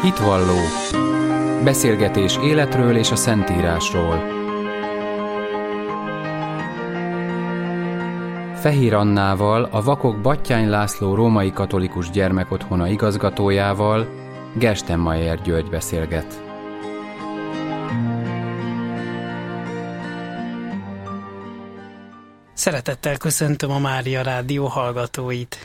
Hitvalló. Beszélgetés életről és a Szentírásról. Fehér Annával, a Vakok Batthyány László Római Katolikus Gyermekotthona igazgatójával Gerstenmaier György beszélget. Szeretettel köszöntöm a Mária Rádió hallgatóit.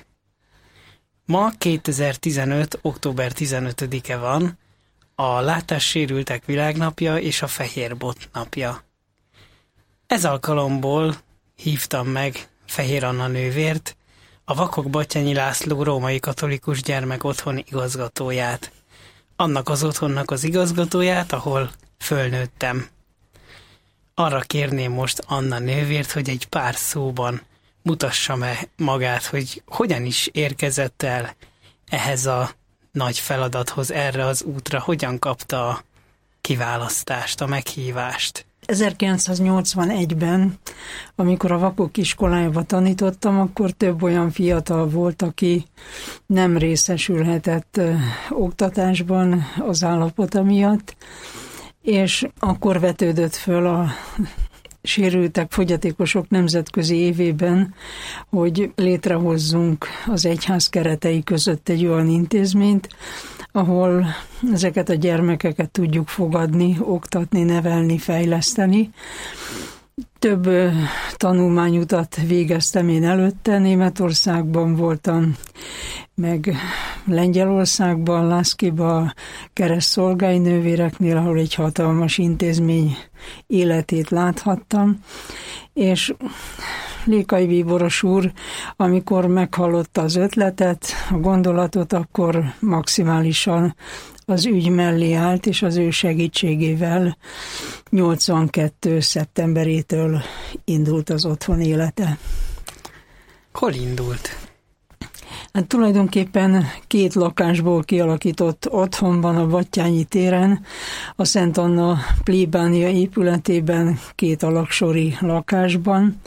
Ma 2015. október 15-e van, a Látássérültek Világnapja és a Fehér Bot napja. Ez alkalomból hívtam meg Fehér Anna nővért, a Vakok Batthyányi László Római Katolikus Gyermekotthon igazgatóját. Annak az otthonnak az igazgatóját, ahol fölnőttem. Arra kérném most Anna nővért, hogy egy pár szóban mutassa magát, hogy hogyan is érkezett el ehhez a nagy feladathoz, erre az útra, hogyan kapta a kiválasztást, a meghívást. 1981-ben, amikor a vakok iskolájába tanítottam, akkor több olyan fiatal volt, aki nem részesülhetett oktatásban az állapota miatt, és akkor vetődött föl a Sérültek, Fogyatékosok Nemzetközi Évében, hogy létrehozzunk az egyház keretei között egy olyan intézményt, ahol ezeket a gyermekeket tudjuk fogadni, oktatni, nevelni, fejleszteni. Több tanulmányutat végeztem én előtte, Németországban voltam, meg Lengyelországban, Lászkiban, keresztszolgái nővéreknél, ahol egy hatalmas intézmény életét láthattam, és Lékai Bíboros úr, amikor meghallotta az ötletet, a gondolatot, akkor maximálisan az ügy mellé állt, és az ő segítségével 82. szeptemberétől indult az otthon élete. Hol indult? Hát tulajdonképpen 2 lakásból kialakított otthonban a Batthyányi téren, a Szent Anna plébánia épületében 2 alaksori lakásban,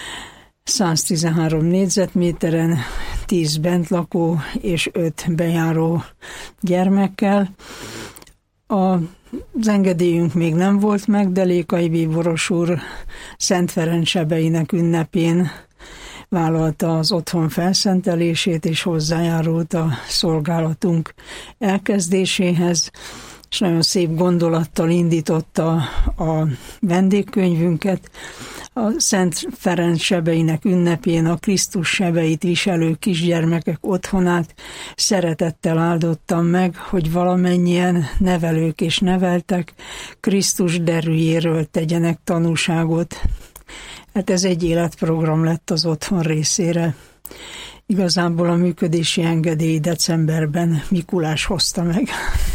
113 négyzetméteren, 10 bentlakó és 5 bejáró gyermekkel. Az engedélyünk még nem volt meg, de Lékai Bíboros úr Szent Ferenc sebeinek ünnepén vállalta az otthon felszentelését, és hozzájárult a szolgálatunk elkezdéséhez, és nagyon szép gondolattal indította a vendégkönyvünket. A Szent Ferenc sebeinek ünnepén a Krisztus sebeit viselő kisgyermekek otthonát szeretettel áldottam meg, hogy valamennyien nevelők és neveltek Krisztus derűjéről tegyenek tanúságot. Hát ez egy életprogram lett az otthon részére. Igazából a működési engedély decemberben Mikulás hozta meg.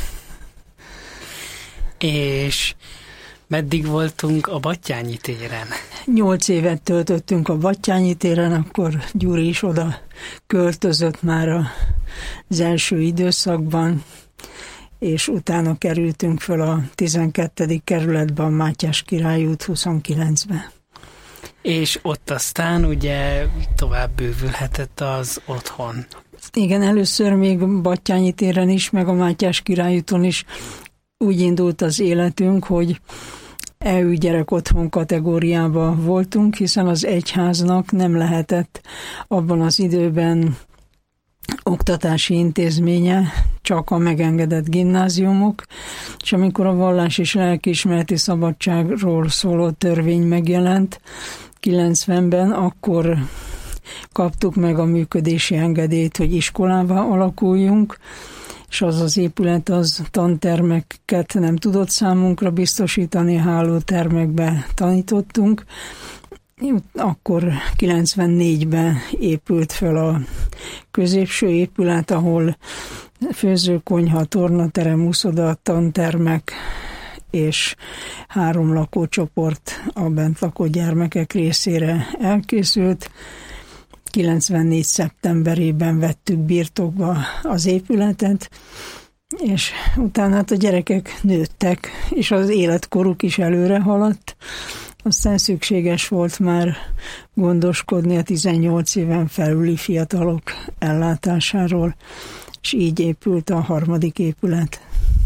És meddig voltunk a Batthyányi téren? 8 évet töltöttünk a Batthyányi téren, akkor Gyuri is oda költözött már az első időszakban, és utána kerültünk föl a 12. kerületben, a Mátyás Király út 29-be. És ott aztán ugye tovább bővülhetett az otthon. Igen, először még Batthyányi téren is, meg a Mátyás Király úton is úgy indult az életünk, hogy EU gyerekotthon kategóriában voltunk, hiszen az egyháznak nem lehetett abban az időben oktatási intézménye, csak a megengedett gimnáziumok, és amikor a vallás és lelkiismereti szabadságról szóló törvény megjelent 90-ben, akkor kaptuk meg a működési engedélyt, hogy iskolává alakuljunk, és az épület az tantermeket nem tudott számunkra biztosítani, hálótermekbe tanítottunk. Akkor 94-ben épült fel a középső épület, ahol főzőkonyha, tornaterem, uszoda, tantermek és 3 lakócsoport a bent lakó gyermekek részére elkészült. 94. szeptemberében vettük birtokba az épületet, és utána hát a gyerekek nőttek, és az életkoruk is előre haladt. Aztán szükséges volt már gondoskodni a 18 éven felüli fiatalok ellátásáról, és így épült a 3. épület.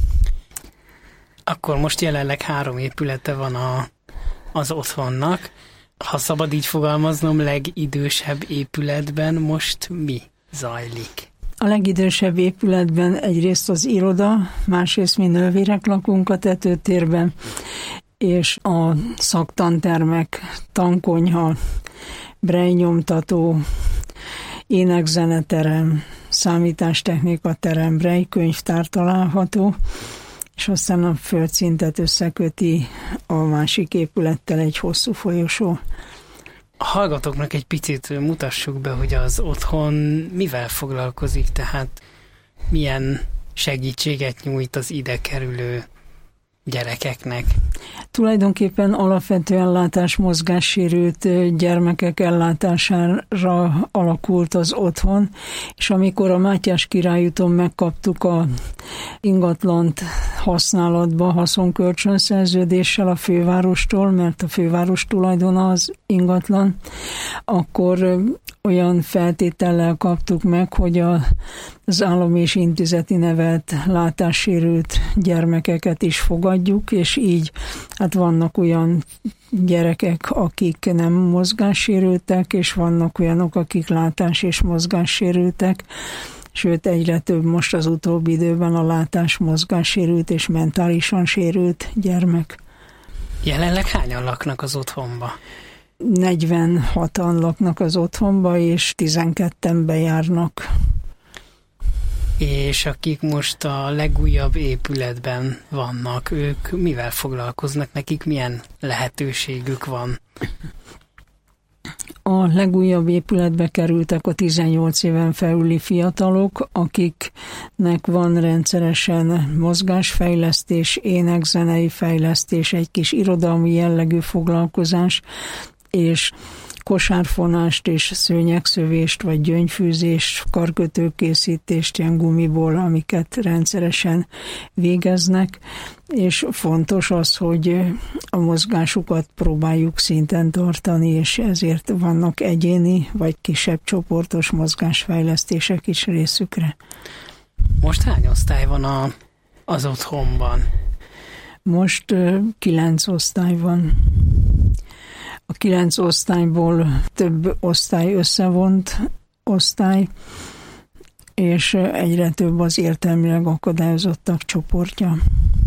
Akkor most jelenleg 3 épülete van az otthonnak. Ha szabad így fogalmaznom, legidősebb épületben most mi zajlik? A legidősebb épületben egyrészt az iroda, másrészt mi nővérek lakunk a tetőtérben, és a szaktantermek, tankonyha, brejnyomtató, énekzeneterem, számítástechnika terem, brejkönyvtár található, és aztán a földszintet összeköti a másik épülettel egy hosszú folyosó. A hallgatóknak egy picit mutassuk be, hogy az otthon mivel foglalkozik, tehát milyen segítséget nyújt az ide kerülő gyerekeknek. Tulajdonképpen alapvetően látásmozgássérült gyermekek ellátására alakult az otthon, és amikor a Mátyás Király úton megkaptuk a ingatlant használatba haszonkölcsönszerződéssel a fővárostól, mert a főváros tulajdona az ingatlan, akkor olyan feltétellel kaptuk meg, hogy az állami és intézeti nevelt látássérült gyermekeket is fogadjuk, és így hát vannak olyan gyerekek, akik nem mozgássérültek, és vannak olyanok, akik látás- és mozgássérültek, sőt egyre több most az utóbbi időben a látás, mozgássérült és mentálisan sérült gyermek. Jelenleg hányan laknak az otthonba? 46-an laknak az otthonba, és 12-en bejárnak. És akik most a legújabb épületben vannak, ők mivel foglalkoznak, nekik milyen lehetőségük van? A legújabb épületbe kerültek a 18 éven felüli fiatalok, akiknek van rendszeresen mozgásfejlesztés, énekzenei fejlesztés, egy kis irodalmi jellegű foglalkozás, és kosárfonást és szőnyegszövést, vagy gyöngyfűzést, karkötőkészítést ilyen gumiból, amiket rendszeresen végeznek, és fontos az, hogy a mozgásukat próbáljuk szinten tartani, és ezért vannak egyéni vagy kisebb csoportos mozgásfejlesztések is részükre. Most hány osztály van az otthonban? Most 9 osztály van. A 9 osztályból több osztály összevont osztály, és egyre több az értelmileg akadályozottak csoportja.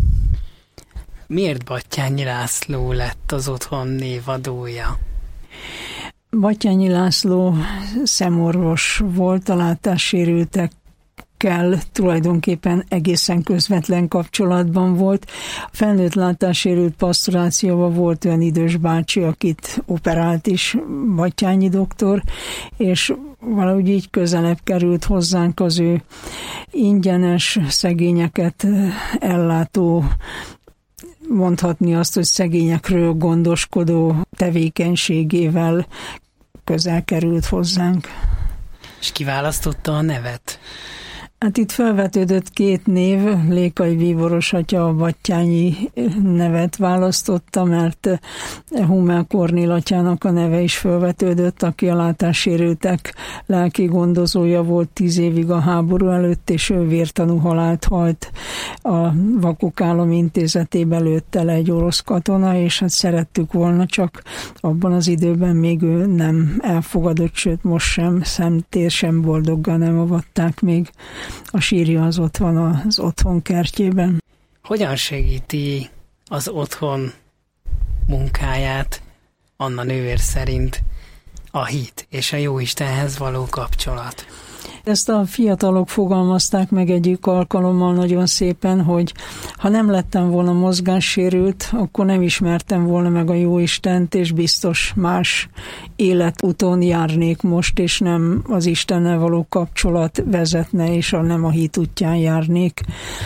Miért Batthyány László lett az otthon névadója? Batthyány László szemorvos volt, a látássérültekkel tulajdonképpen egészen közvetlen kapcsolatban volt. A felnőtt látássérült pastorációban volt olyan idős bácsi, akit operált is Batthyányi doktor, és valahogy így közelebb került hozzánk az ő ingyenes, szegényeket ellátó, mondhatni azt, hogy szegényekről gondoskodó tevékenységével közel került hozzánk. És kiválasztotta a nevet? Hát itt felvetődött 2 név, Lékai Bíboros atya a Batthyányi nevet választotta, mert Hummel Kornél atyának a neve is felvetődött, aki a látássérültek lelki gondozója volt 10 évig a háború előtt, és ő vértanú halált halt a Vakok Állami Intézetében, lőtte le egy orosz katona, és hát szerettük volna, csak abban az időben még ő nem elfogadott, sőt most sem, szemtér sem boldoggal nem avatták még. A sírja az ott van az otthon kertjében. Hogyan segíti az otthon munkáját Anna nővér szerint a hit és a Jóistenhez való kapcsolat? Ezt a fiatalok fogalmazták meg egyik alkalommal nagyon szépen, hogy ha nem lettem volna mozgássérült, akkor nem ismertem volna meg a Jóistent, és biztos más életúton járnék most, és nem az Istennel való kapcsolat vezetne, és nem a hit útján járnék.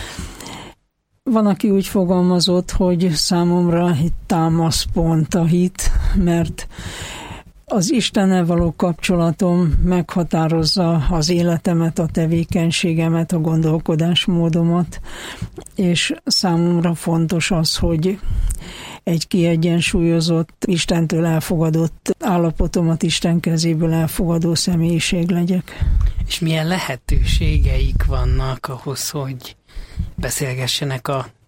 Van, aki úgy fogalmazott, hogy számomra itt támaszpont a hit, mert az Istennel való kapcsolatom meghatározza az életemet, a tevékenységemet, a gondolkodásmódomat, és számomra fontos az, hogy egy kiegyensúlyozott, Istentől elfogadott állapotomat Isten kezéből elfogadó személyiség legyek. És milyen lehetőségeik vannak ahhoz, hogy beszélgessenek a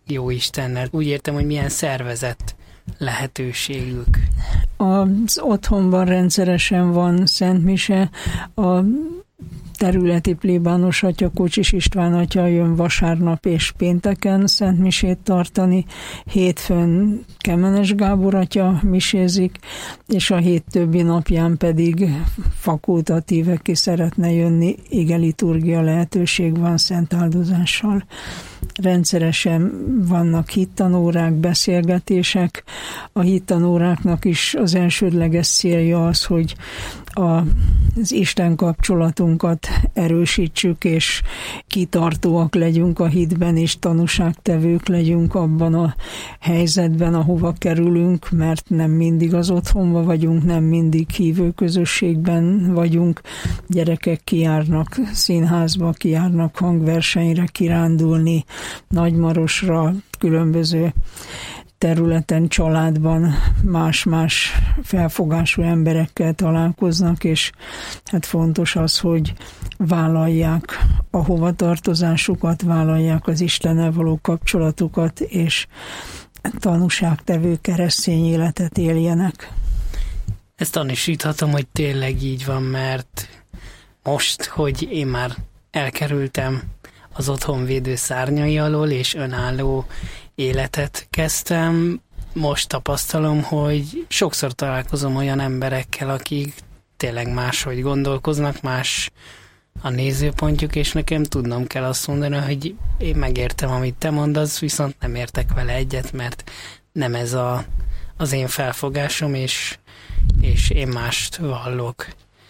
Jóistennel. Úgy értem, hogy milyen szervezett lehetőségük. Az otthonban rendszeresen van szentmise, a területi plébános atya, Kocsis István atya jön vasárnap és pénteken szentmisét tartani, hétfőn Kemenes Gábor atya misézik, és a hét többi napján pedig fakultatíve, ki szeretne jönni, igeliturgia lehetőség van szentáldozással. Rendszeresen vannak hittanórák, beszélgetések. A hittanóráknak is az elsődleges célja az, hogy az Isten kapcsolatunkat erősítsük, és kitartóak legyünk a hitben, és tanúságtevők legyünk abban a helyzetben, ahova kerülünk, mert nem mindig az otthonban vagyunk, nem mindig hívő közösségben vagyunk. Gyerekek kijárnak színházba, kijárnak hangversenyre, kirándulni, Nagymarosra, különböző területen, családban más-más felfogású emberekkel találkoznak, és hát fontos az, hogy vállalják a hovatartozásukat, vállalják az Istennel való kapcsolatukat, és tanúságtevő keresztény életet éljenek. Ezt tanúsíthatom, hogy tényleg így van, mert most, hogy én már elkerültem az otthonvédő szárnyai alól, és önálló életet kezdtem, most tapasztalom, hogy sokszor találkozom olyan emberekkel, akik tényleg máshogy gondolkoznak, más a nézőpontjuk, és nekem tudnom kell azt mondani, hogy én megértem, amit te mondasz, viszont nem értek vele egyet, mert nem ez az én felfogásom, és én mást vallok.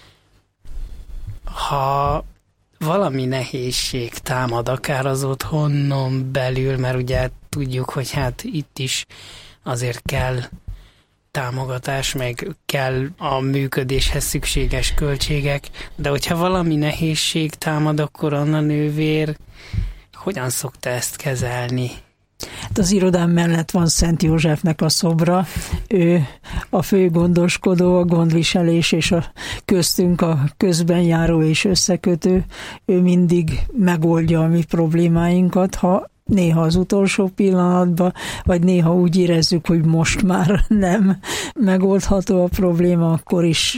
Ha valami nehézség támad akár az otthonon belül, mert ugye tudjuk, hogy hát itt is azért kell támogatás, meg kell a működéshez szükséges költségek, de hogyha valami nehézség támad, akkor Anna nővér hogyan szokta ezt kezelni? Hát az irodám mellett van Szent Józsefnek a szobra, ő a fő gondoskodó, a gondviselés és a köztünk a közben járó és összekötő, ő mindig megoldja a mi problémáinkat, ha néha az utolsó pillanatban, vagy néha úgy érezzük, hogy most már nem megoldható a probléma, akkor is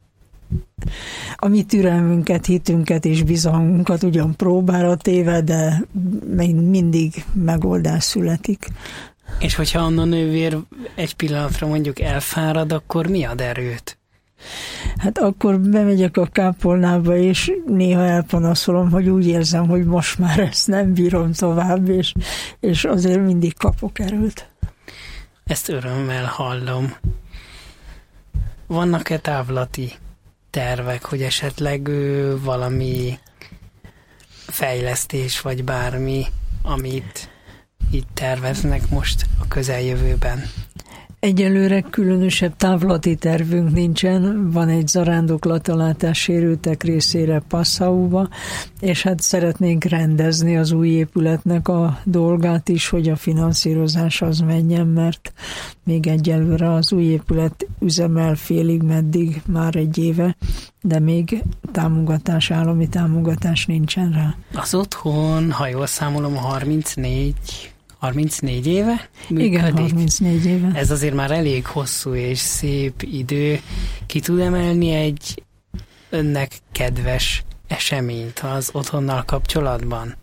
a mi türelmünket, hitünket és bizalmunkat ugyan próbára téve, de még mindig megoldás születik. És hogyha Anna nővér egy pillanatra mondjuk elfárad, akkor mi ad erőt? Hát akkor bemegyek a kápolnába, és néha elpanaszolom, hogy úgy érzem, hogy most már ezt nem bírom tovább, és azért mindig kapok erőt. Ezt örömmel hallom. Vannak-e távlati tervek, hogy esetleg valami fejlesztés, vagy bármi, amit itt terveznek most a közeljövőben? Egyelőre különösebb távlati tervünk nincsen, van egy zarándoklat a látássérültek részére Passauba, és hát szeretnénk rendezni az új épületnek a dolgát is, hogy a finanszírozás az menjen, mert még egyelőre az új épület üzemel félig meddig már egy éve, de még állami támogatás nincsen rá. Az otthon, ha jól számolom, 34 éve működik. Igen, 34 éve. Ez azért már elég hosszú és szép idő. Ki tud emelni egy önnek kedves eseményt az otthonnal kapcsolatban?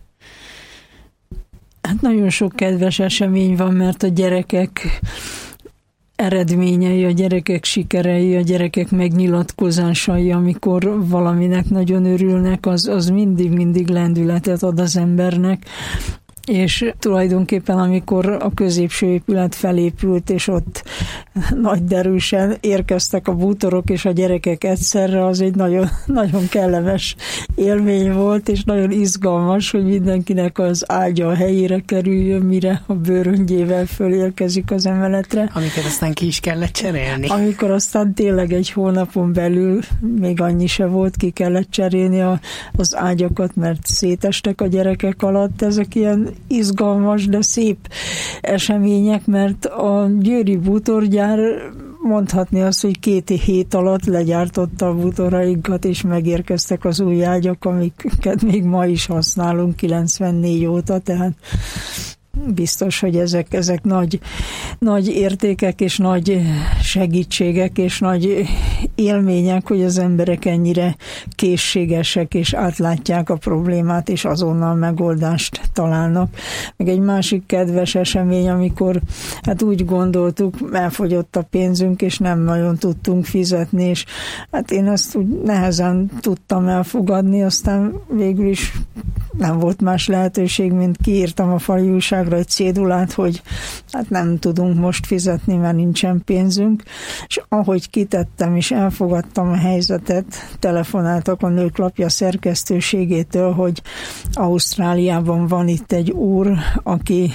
Hát nagyon sok kedves esemény van, mert a gyerekek eredményei, a gyerekek sikerei, a gyerekek megnyilatkozásai, amikor valaminek nagyon örülnek, az mindig lendületet ad az embernek. És tulajdonképpen amikor a középső épület felépült, és ott nagy derűsen érkeztek a bútorok és a gyerekek egyszerre, az egy nagyon, nagyon kellemes élmény volt, és nagyon izgalmas, hogy mindenkinek az ágya a helyére kerüljön, mire a bőröngyével fölérkezik az emeletre. Amikor aztán ki is kellett cserélni. Amikor aztán tényleg egy hónapon belül, még annyi se volt, ki kellett cserélni az ágyakat, mert szétestek a gyerekek alatt. Ezek ilyen izgalmas, de szép események, mert a győri bútorgyár mondhatni azt, hogy 2 hét alatt legyártotta a bútorainkat, és megérkeztek az új ágyak, amiket még ma is használunk 94 óta, tehát biztos, hogy ezek nagy értékek és nagy segítségek és nagy élmények, hogy az emberek ennyire készségesek és átlátják a problémát, és azonnal megoldást találnak. Meg egy másik kedves esemény, amikor hát úgy gondoltuk, elfogyott a pénzünk, és nem nagyon tudtunk fizetni, és hát én ezt úgy nehezen tudtam elfogadni, aztán végül is nem volt más lehetőség, mint kiírtam a fali újságra egy cédulát, hogy hát nem tudunk most fizetni, mert nincsen pénzünk, és ahogy kitettem és elfogadtam a helyzetet, telefonáltak a Nőklapja szerkesztőségétől, hogy Ausztráliában van itt egy úr, aki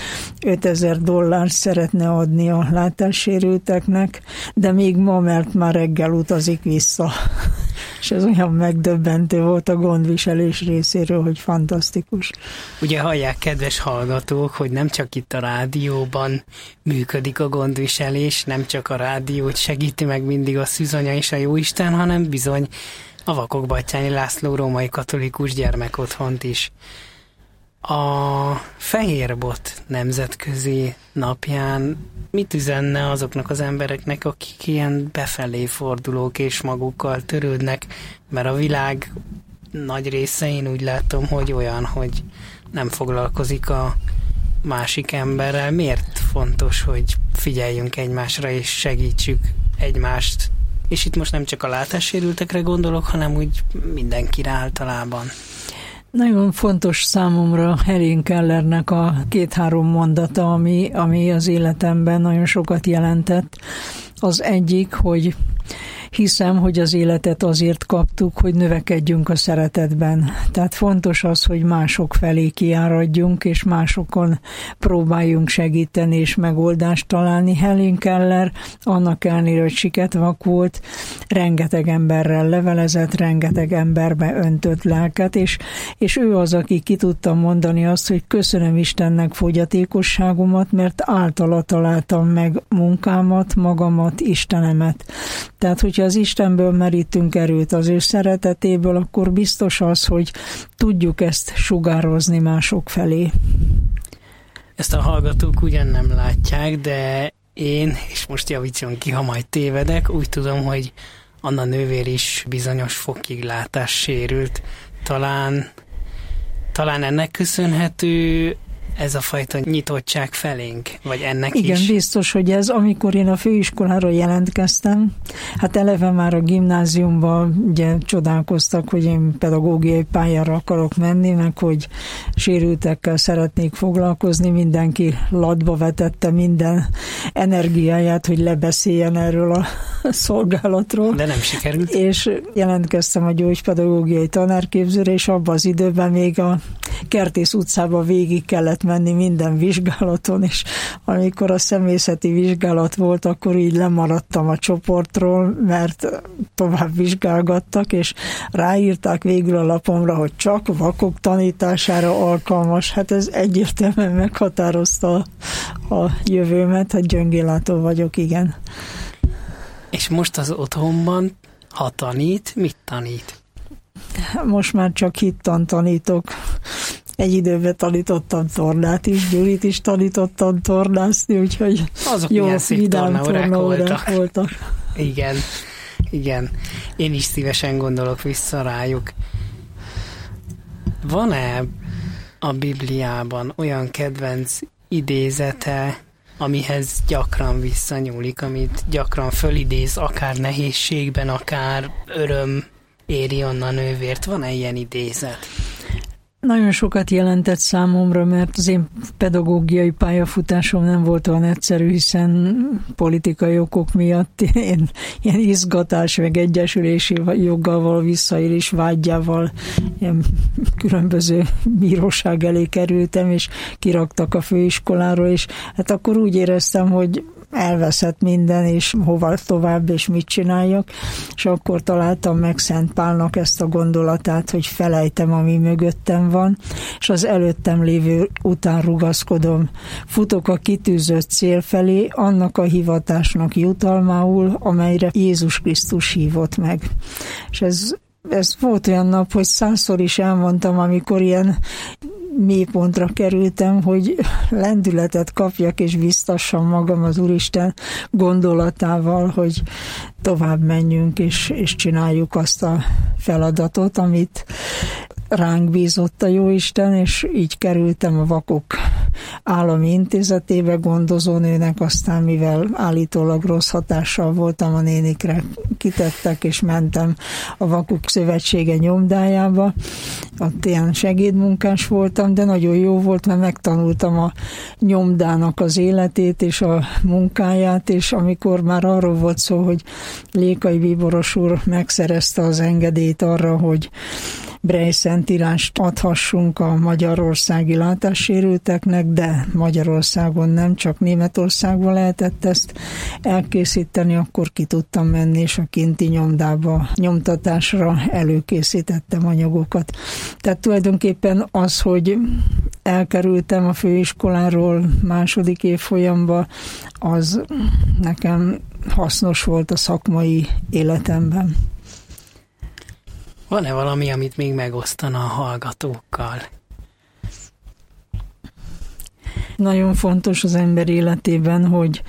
$5000 szeretne adni a látássérülteknek, de még ma, mert már reggel utazik vissza. És ez olyan megdöbbentő volt a gondviselés részéről, hogy fantasztikus. Ugye hallják, kedves hallgatók, hogy nem csak itt a rádióban működik a gondviselés, nem csak a rádiót segíti meg mindig a Szűzonya és a Jóisten, hanem bizony a Vakok-Batthyányi László Római Katolikus Gyermekotthont is. A Fehérbot nemzetközi napján mit üzenne azoknak az embereknek, akik ilyen befelé fordulók és magukkal törődnek, mert a világ nagy része, én úgy látom, hogy olyan, hogy nem foglalkozik a másik emberrel. Miért fontos, hogy figyeljünk egymásra és segítsük egymást? És itt most nem csak a látássérültekre gondolok, hanem úgy mindenkire általában. Nagyon fontos számomra Helen Kellernek a 2-3 mondata, ami az életemben nagyon sokat jelentett. Az egyik, hogy hiszem, hogy az életet azért kaptuk, hogy növekedjünk a szeretetben. Tehát fontos az, hogy mások felé kiáradjunk, és másokon próbáljunk segíteni és megoldást találni. Helen Keller annak ellenére, hogy siketvak volt, rengeteg emberrel levelezett, rengeteg emberbe öntött lelket, és ő az, aki ki tudta mondani azt, hogy köszönöm Istennek fogyatékosságomat, mert általa találtam meg munkámat, magamat, Istenemet. Tehát, hogyha az Istenből merítünk erőt, az ő szeretetéből, akkor biztos az, hogy tudjuk ezt sugározni mások felé. Ezt a hallgatók ugyan nem látják, de én, és most javítson ki, ha majd tévedek, úgy tudom, hogy Anna nővér is bizonyos fokig látássérült. Talán ennek köszönhető ez a fajta nyitottság felénk, vagy ennek igen, is? Igen, biztos, hogy ez, amikor én a főiskolára jelentkeztem, hát eleve már a gimnáziumban ugye csodálkoztak, hogy én pedagógiai pályára akarok menni, meg hogy sérültekkel szeretnék foglalkozni, mindenki latba vetette minden energiáját, hogy lebeszéljen erről a szolgálatról. De nem sikerült. És jelentkeztem a gyógypedagógiai tanárképzőre, és abban az időben még a Kertész utcába végig kellett menni minden vizsgálaton, és amikor a személyzeti vizsgálat volt, akkor így lemaradtam a csoportról, mert tovább vizsgálgattak, és ráírták végül a lapomra, hogy csak vakok tanítására alkalmas. Hát ez egyértelműen meghatározta a jövőmet, hát gyöngéllátó vagyok, igen. És most az otthonban, ha tanít, mit tanít? Most már csak hittan tanítok. Egy időben tanítottam tornát is, Gyurit is tanítottam tornászni, úgyhogy azok jó, milyen szép tornaórák voltak. Igen. Én is szívesen gondolok vissza rájuk. Van-e a Bibliában olyan kedvenc idézete, amihez gyakran visszanyúlik, amit gyakran fölidéz, akár nehézségben, akár öröm éri Anna nővért? Van-e ilyen idézet? Nagyon sokat jelentett számomra, mert az én pedagógiai pályafutásom nem volt olyan egyszerű, hiszen politikai okok miatt én ilyen izgatás, meg egyesülési joggal való visszaélés vágyával ilyen különböző bíróság elé kerültem, és kiraktak a főiskoláról, és hát akkor úgy éreztem, hogy elveszett minden, és hova tovább, és mit csináljak, és akkor találtam meg Szent Pálnak ezt a gondolatát, hogy felejtem, ami mögöttem van, és az előttem lévő után rugaszkodom. Futok a kitűzött cél felé, annak a hivatásnak jutalmául, amelyre Jézus Krisztus hívott meg. És ez volt olyan nap, hogy 100-szor is elmondtam, amikor ilyen mélypontra kerültem, hogy lendületet kapjak és biztassam magam az Úristen gondolatával, hogy tovább menjünk és csináljuk azt a feladatot, amit ránk bízott a Jóisten, és így kerültem a Vakok Állami Intézetébe gondozónőnek, aztán mivel állítólag rossz hatással voltam a nénikre, kitettek, és mentem a Vakok Szövetsége nyomdájába. Ott ilyen segédmunkás voltam, de nagyon jó volt, mert megtanultam a nyomdának az életét és a munkáját, és amikor már arról volt szó, hogy Lékai bíboros úr megszerezte az engedélyt arra, hogy Braille szentírást adhassunk a magyarországi látássérülteknek, de Magyarországon nem, csak Németországban lehetett ezt elkészíteni, akkor ki tudtam menni, és a kinti nyomdába nyomtatásra előkészítettem anyagokat. Tehát tulajdonképpen az, hogy elkerültem a főiskoláról második évfolyamba, az nekem hasznos volt a szakmai életemben. Van-e valami, amit még megosztana a hallgatókkal? Nagyon fontos az ember életében, hogy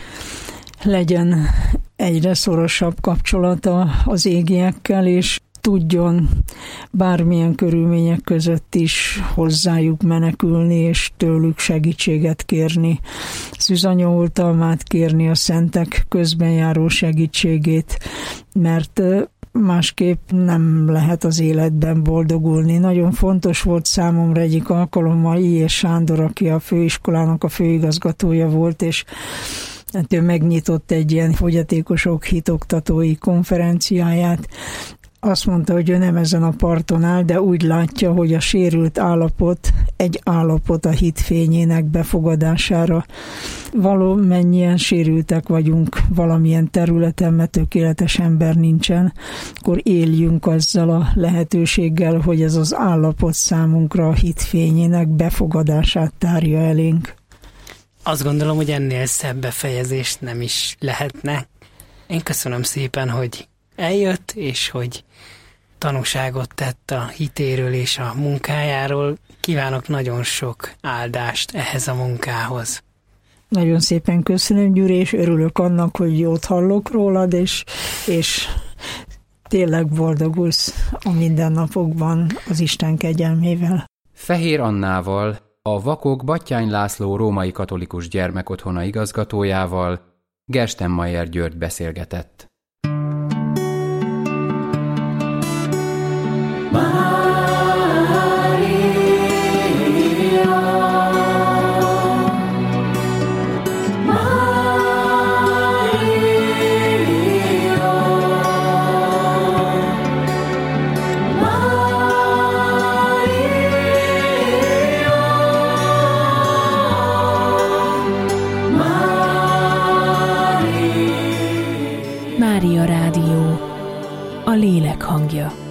legyen egyre szorosabb kapcsolata az égiekkel, és tudjon bármilyen körülmények között is hozzájuk menekülni, és tőlük segítséget kérni, szűzanya oltalmát kérni, a szentek közben járó segítségét, mert másképp nem lehet az életben boldogulni. Nagyon fontos volt számomra egyik alkalommal I. Sándor, aki a főiskolának a főigazgatója volt, és ő megnyitott egy ilyen fogyatékosok hitoktatói konferenciáját. Azt mondta, hogy ő nem ezen a parton áll, de úgy látja, hogy a sérült állapot egy állapot a hitfényének befogadására. Valamennyien sérültek vagyunk valamilyen területen, mert tökéletes ember nincsen, akkor éljünk azzal a lehetőséggel, hogy ez az állapot számunkra a hitfényének befogadását tárja elénk. Azt gondolom, hogy ennél szebb befejezést nem is lehetne. Én köszönöm szépen, hogy eljött, és hogy tanúságot tett a hitéről és a munkájáról. Kívánok nagyon sok áldást ehhez a munkához. Nagyon szépen köszönöm, Gyuri, és örülök annak, hogy jót hallok rólad, és tényleg boldogulsz a mindennapokban az Isten kegyelmével. Fehér Annával, a Vakok Batthyány László római katolikus gyermekotthona igazgatójával Gerstenmaier György beszélgetett. Mária Rádió, a lélek hangja.